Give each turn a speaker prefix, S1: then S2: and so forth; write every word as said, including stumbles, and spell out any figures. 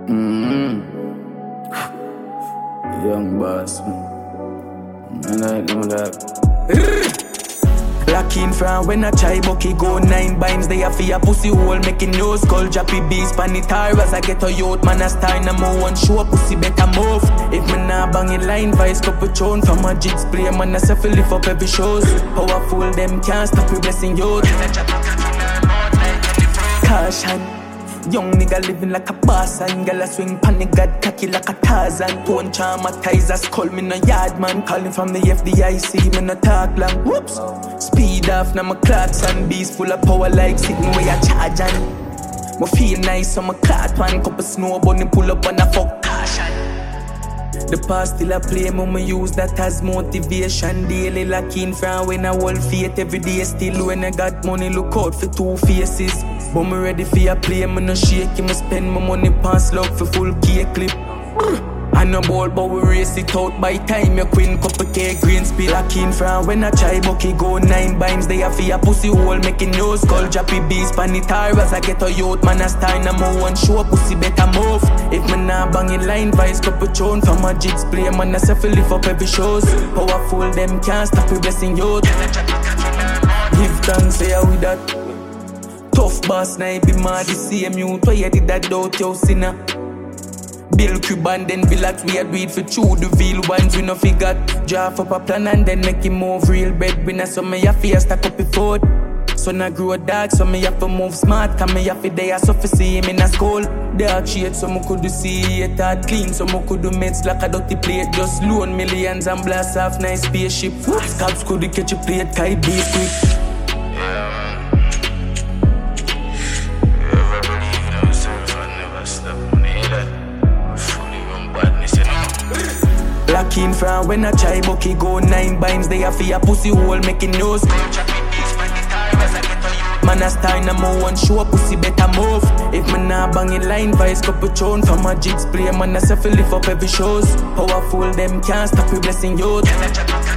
S1: Mm-hmm. Young boss. I like them that.
S2: Lock in from when I try bucky go nine binds. They have a pussy hole making no skull droppy beats pan it hard as I get a youth man a star in a mo one show pussy better move. If me nah bang in line vice couple tune from a jigs play man a self lift up every shows. Powerful them can't stop you blessing youth. Caution. Young nigga living like a boss and girl a swing pan the god cocky like a Tarzan. Tone traumatizers call me no yard man. Calling from the F D I C me no talk long. Whoops. Speed off now my clocks and beast full of power like sitting where I charge and me feel nice on my clock one couple snow bunny pull up and a fuck caution. The past still a play, mama use that as motivation. Daily locking from when I hold faith every day. Still when I got money, look out for two faces. But me ready for a play, me no shake. Me spend my money pass luck for full cake clip. I no ball, but we race it out by time. You queen couple K green spill locking from when I try bucky go nine binds. They have a pussy hole making no skull droppy beats pan it hard as I get a youth man a star in a mo one show pussy better move. If me nah bang in line vice couple tune from a jigs play man a self lift up every shows. Powerful them can't stop you blessing youth. Give thanks say with that. Tough boss now be mad the same youth. Why you did that doubt you sinner? Bill Cuban then relax, we had weed for two the veal ones we no figured. Draft up a plan and then make him move real breadwinner. So me have to stack up the food. So now grow a dog, so me have to move smart. Cause me have to day so for see him in a school. Dark shade so me could do see it hard clean. So me could do meds like a dirty plate. Just loan millions and blast off nice spaceship. Cops could catch a plate, kai be quick. Locking from when I try bucky go nine binds. They have a pussy hole making no skull. Man a star in a mo one show pussy better move. If me nah bang in line vice couple tune from a jigs play man a self lift up every shows. Powerful them can't stop you blessing youth.